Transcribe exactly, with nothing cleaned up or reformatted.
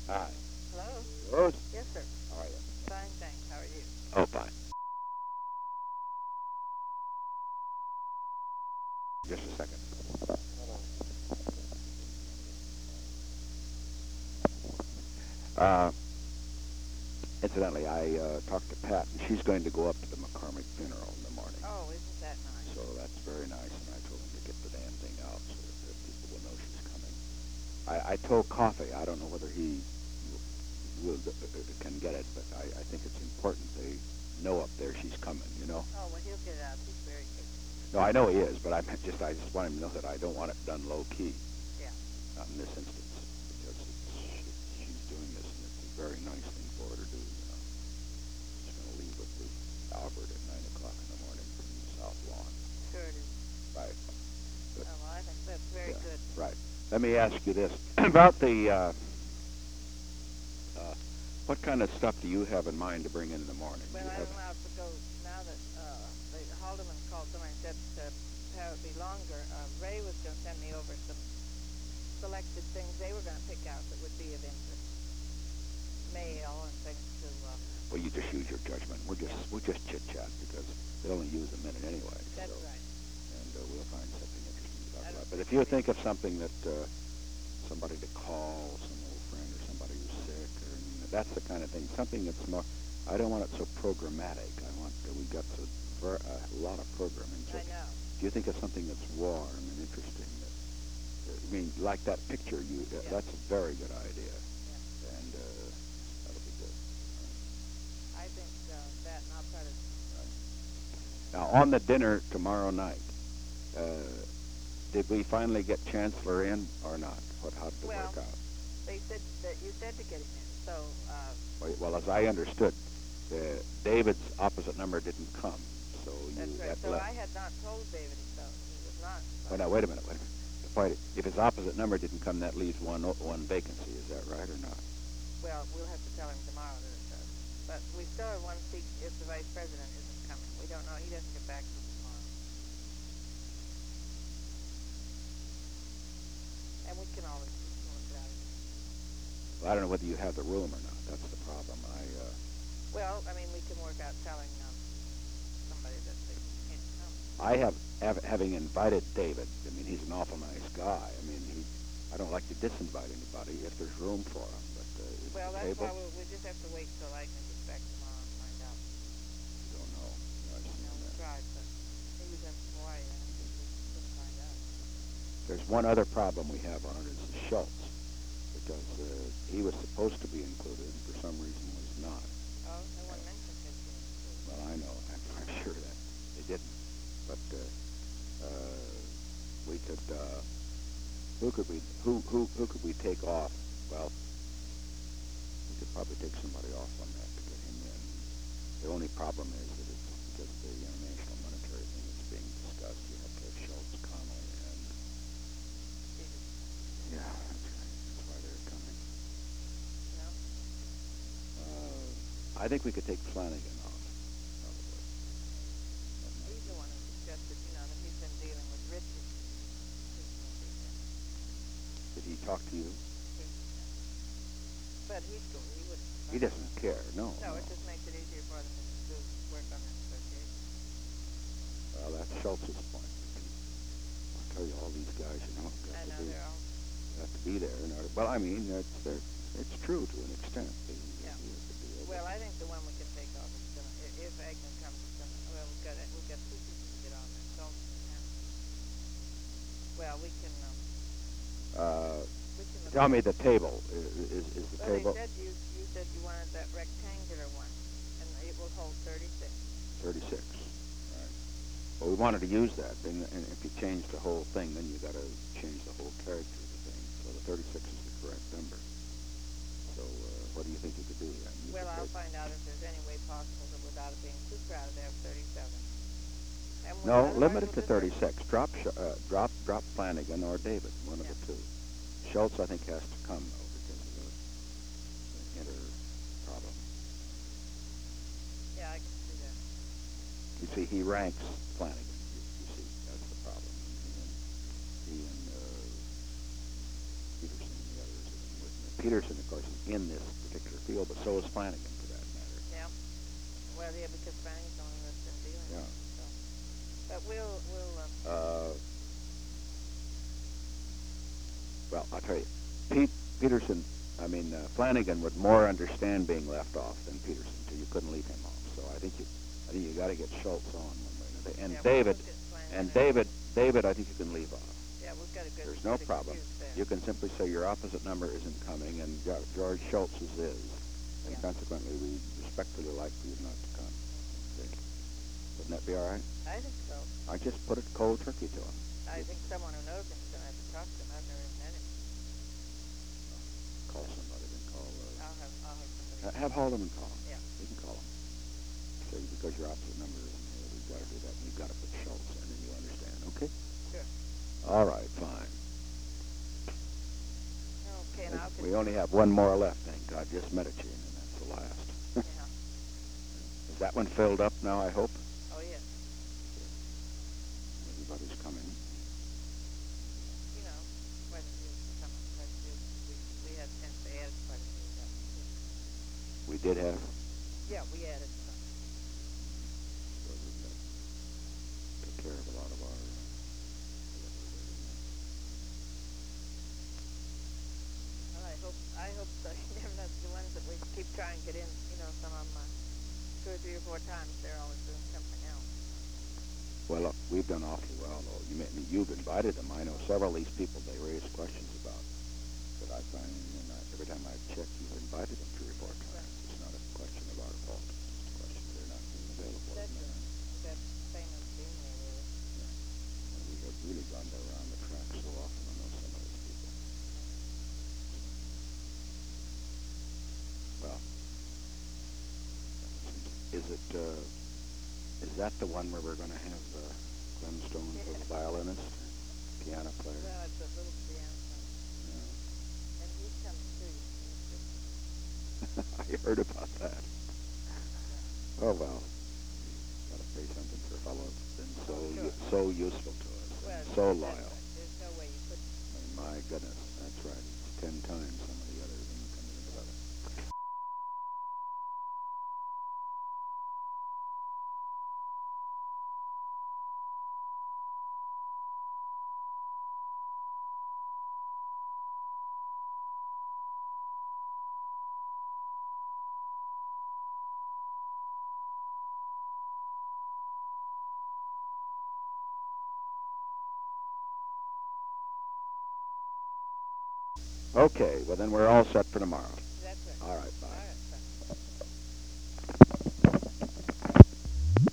Hi. Hello? Rose? Yes, sir. How are you? Fine, thanks. How are you? Oh, fine. Just a second. Uh, incidentally, I uh, talked to Pat, and she's going to go up to the McCormick funeral in the morning. Oh, isn't that nice? So that's very nice, and I told him to get the damn thing out so that, that people will know she's coming. I, I told Coffee, I don't know whether he will, uh, can get it, but I, I think it's important they know up there she's coming, you know? Oh, well, he'll get it out. He's very capable. No, I know he is, but I meant just, I just want him to know that I don't want it done low-key. Yeah. Not in this instance, because it's, it's, she's doing this, and it's a very nice thing for her to do, you know. She's going to leave with the Albert at nine o'clock in the morning from the South Lawn. Sure it is. Right. Good. Oh, well, I think that's very Yeah, good. right. Let me ask you this. About the, uh, uh, what kind of stuff do you have in mind to bring in in the morning? Well, you I have, don't know if it goes, now that uh, the Haldeman called somebody and said to have it be longer, uh, Ray was going to send me over some selected things they were going to pick out that would be of interest. Mail and things to... Uh, well, you just use your judgment. We'll just, yeah. we'll just chit-chat, because they only use a minute anyway. That's so. right. And uh, we'll find something interesting to talk I about. don't But if think you it'll think be- of something that uh, somebody to call, some old friend or somebody who's sick, or you know, that's the kind of thing. Something that's more. I don't want it so programmatic. I want uh, we got so ver- a lot of programming. So I know. do you think of something that's warm and interesting? That, uh, I mean, like that picture. You. Uh, Yeah. That's a very good idea. Yeah. And uh, that'll be good. I think uh, that, and I'll try to... Right. Now, on the dinner tomorrow night. Uh, Did we finally get Chancellor in or not? What, how did it Well, work out? they said that you said to get him in, so... Uh, Well, well, as I understood, uh, David's opposite number didn't come, so that's you right. had So left. I had not told David so he was not... Well, now, wait a minute, wait a minute. The point is, if his opposite number didn't come, that leaves one o- one vacancy. Is that right or not? Well, we'll have to tell him tomorrow that it does. But we still have one seat if the vice president isn't coming. We don't know. He doesn't get back till tomorrow. And we can always we can look it out. Well, I don't know whether you have the room or not. That's the problem. I. Uh, Well, I mean, we can work out telling um, somebody that they can't come. I have, have having invited David. I mean, he's an awful nice guy. I mean, he. I don't like to disinvite anybody if there's room for him. But uh, is Well, the that's table? why we'll, we just have to wait till Agnew gets back tomorrow and find out. You don't know. No, I You see know, we that. tried, but he was in Hawaii. I don't think we couldn't find out. There's one other problem we have on it is Schultz, because uh, he was supposed to be included and for some reason was not. Oh, no one mentioned his being included. Well, I know. I'm, I'm sure that they didn't. But uh, uh, we could. Uh, who could we? Who who who could we take off? Well, we could probably take somebody off on that to get him in. The only problem is that it's because the international monetary thing is being discussed. You have to have Schultz, Connell, and yeah, that's right. That's why they're coming. No? Uh, I think we could take Flanagan off, probably. That might He's be- the one who suggested, you know, that he's been dealing with Richard. He's gonna be there. Did he talk to you? But he'd go. He wouldn't. He doesn't care. No. No, it just makes it easier for them to do work on the negotiation. Well, that's Schultz's point. I'll tell you, all these guys, you know, I have to know be, they're all. have to be there. In order, well, I mean, it's they're, it's true to an extent. They, Yeah. they have to be able Well, to- I think the one we can take off is gonna. i- If Agnew comes, it's gonna. Well, we've got it. We've got two people to get on there. Schultz and Hanson. Well, we can. Um, uh, we can. look tell at me it. the table. Is, is, is the Well, table they said you. You said you wanted that rectangular one, and it will hold thirty-six. thirty-six? Right. Well, we wanted to use that. And, and if you change the whole thing, then you got to change the whole character of the thing. So the thirty-six is the correct number. So uh, what do you think you could do then? You Well, could I'll take- find out if there's any way possible that without it being too crowded, to have thirty-seven. And we- No, otherwise limit it we'll to do thirty. thirty-six. Drop, Sch- uh, drop, drop Flanagan or David, one of Yeah. the two. Schultz, I think, has to come though because of the, the inter problem. Yeah, I can see that. You see, he ranks Flanagan. You, you see, that's the problem. He and, he and uh, Peterson and the others have been with me. Peterson, of course, is in this particular field, but so is Flanagan, for that matter. Yeah. Well, yeah, because Frank's the one that's been dealing Yeah. with it. So. But we'll, we'll, um, Uh, well, I'll tell you, Pete Peterson, I mean, uh, Flanagan would more understand being left off than Peterson, so you couldn't leave him off. So I think you, I think you got to get Schultz on one way or another. And yeah, we'll David, look at Flanagan and and- David, David, I think you can leave off. Yeah, we've got a good, There's no good problem. excuse there. You can simply say your opposite number isn't coming, and Jo- George Schultz's is, and Yeah. consequently we respectfully like for you not to come. Okay. Wouldn't that be all right? I think so. I just put it cold turkey to him. I think someone who knows him is going to have to talk to him. I've never even met him. Call somebody, then call. Uh, I'll have, I'll have somebody. ha- have Haldeman call him. Yeah. You can call him. Say because your opposite number isn't here, we've got to do that. And you've got to put Schultz in, and you understand. Okay. Sure. All right. Fine. Okay, and I'll We only have one more left, thank God. Just Medicine, and that's the last. Yeah. Is that one filled up now, I hope? Oh, yes. Everybody's coming. You know, quite a few. Some, quite a few. We, we had chance to add quite a few of that. We did have. Yeah, we added some. So we uh, took care of a lot of our. Uh, Well, I hope, I hope so. You never know, the ones that we keep trying to get in, you know, some of them, uh, two or three or four times, they're always doing something else. well, look, we've done awfully well, though. You may, you've invited them. I know several of these people they raise questions about that I find, and I, every time I've checked, you've invited them three or four times. It's not a question of our fault. It's a question of they're not being available. That's and, it. That's famous being there, really. and we have really gone around the track so often. I know some of those people. Well, is it, uh, is that the one where we're going to have uh, Glenn Stone for the violinist, piano player? Well, it's a little piano thing. Yeah. And he's coming too. He's just, I heard about that. Oh, well. Got to pay something for a fellow that's been so, Oh, u- sure. so useful to us, well, and so that's loyal. right. There's no way you couldn't. I mean, my goodness, that's right. It's ten times some of the others when you come to think about it. Okay, well then we're all set for tomorrow. That's right. All right, bye.